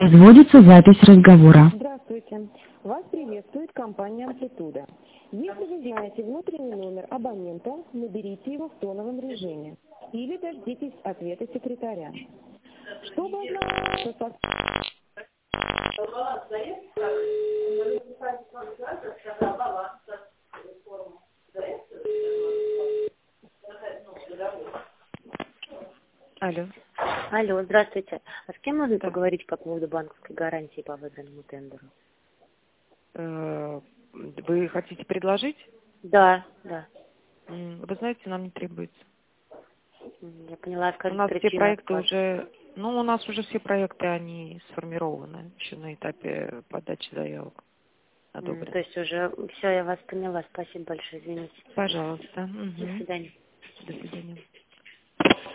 Производится запись разговора. Здравствуйте. Вас приветствует компания «Амплитуда». Если вы знаете внутренний номер абонента, наберите его в тоновом режиме или дождитесь ответа секретаря. Чтобы ознакомиться Алло. Алло, здравствуйте. А с кем можно поговорить по поводу банковской гарантии по выбранному тендеру? Вы хотите предложить? Да, да. Вы знаете, нам не требуется. Я поняла, У нас все проекты уже, у нас уже все проекты, они сформированы еще на этапе подачи заявок. То есть уже все, я вас поняла. Спасибо большое, извините. Пожалуйста. До свидания. До свидания.